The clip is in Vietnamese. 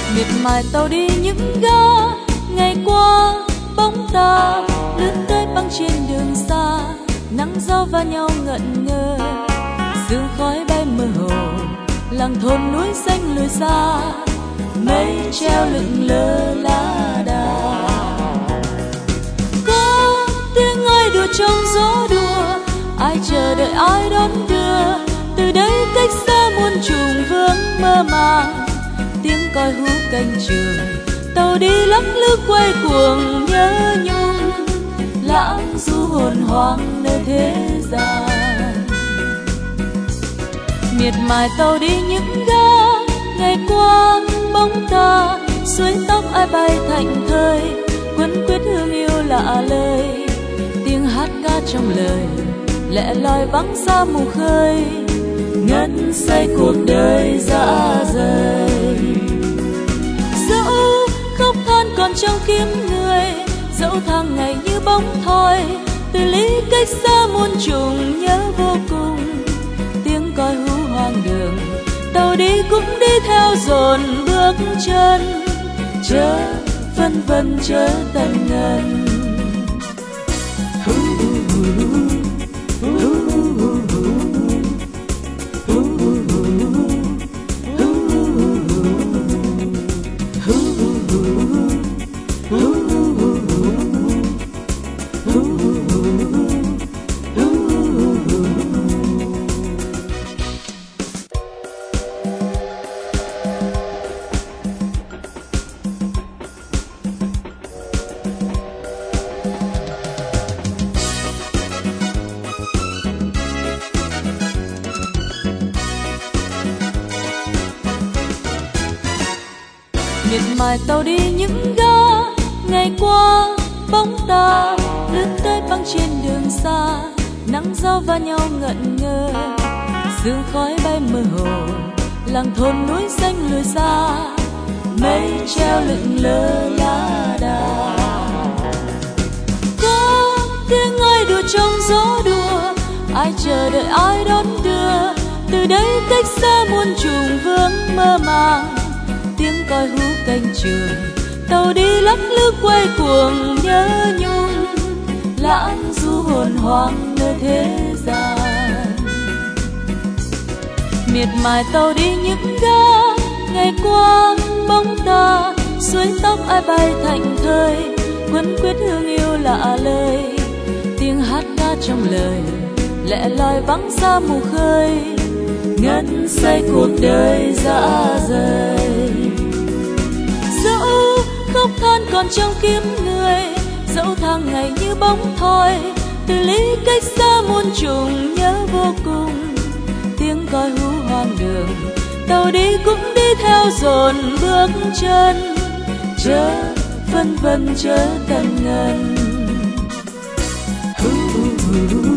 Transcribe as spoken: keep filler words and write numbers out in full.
miệt mài tàu đi những ga ngày qua bóng ta lướt tới băng trên đường xa, nắng gió va nhau ngẩn ngơ, sương khói bay mơ hồ, làng thôn núi xanh lùi xa, mây treo lững lơ lá đà. Có tiếng ai đùa trong gió đùa, ai chờ đợi ai đón đưa, từ đây cách xa muôn trùng vương mơ màng, tiếng còi hú canh trường, tàu đi lắc lư quay cuồng nhớ nhung, lãng du hồn hoang nơi thế gian. Miệt mài tàu đi những ga ngày qua bóng ta, suối tóc ai bay thảnh thơi, quấn quýt hương yêu lạ lời, tiếng hát ca trong lời lẻ loi vắng xa mù khơi, ngân say cuộc đời dã rời. Dẫu khóc than còn trong kiếp người, dẫu tháng ngày như bóng thoi, từ ly cách xa muôn trùng nhớ vô cùng, tiếng còi hú hoang đường, tàu đi cũng đi theo dồn bước chân, chớ vân vân chớ tận ngần. Miệt mài tàu đi những ga ngày qua bóng ta, lướt tới băng trên đường xa, nắng gió va nhau ngẩn ngơ, sương khói bay mơ hồ, làng thôn núi xanh lùi xa, mây treo lững lơ lá đà. Có tiếng ai đùa trong gió đùa, ai chờ đợi ai đón đưa, từ đây cách xa muôn trùng vương mơ màng, tiếng còi hú canh trường, tàu đi lắc lư quay cuồng nhớ nhung, lãng du hồn hoang nơi thế gian. Miệt mài tàu đi những ga ngày qua bóng ta, suối tóc ai bay thảnh thơi, quấn quýt hương yêu lạ lời, tiếng hát ca trong lời lẻ loi vắng xa mù khơi, ngân say cuộc đời dã rời. Dẫu khóc than còn trong kiếp người, dẫu tháng ngày như bóng thoi, từ ly cách xa muôn trùng nhớ vô cùng, tiếng còi hú hoang đường, tàu đi cũng đi theo dồn bước chân, chớ vân vân chớ tận ngần.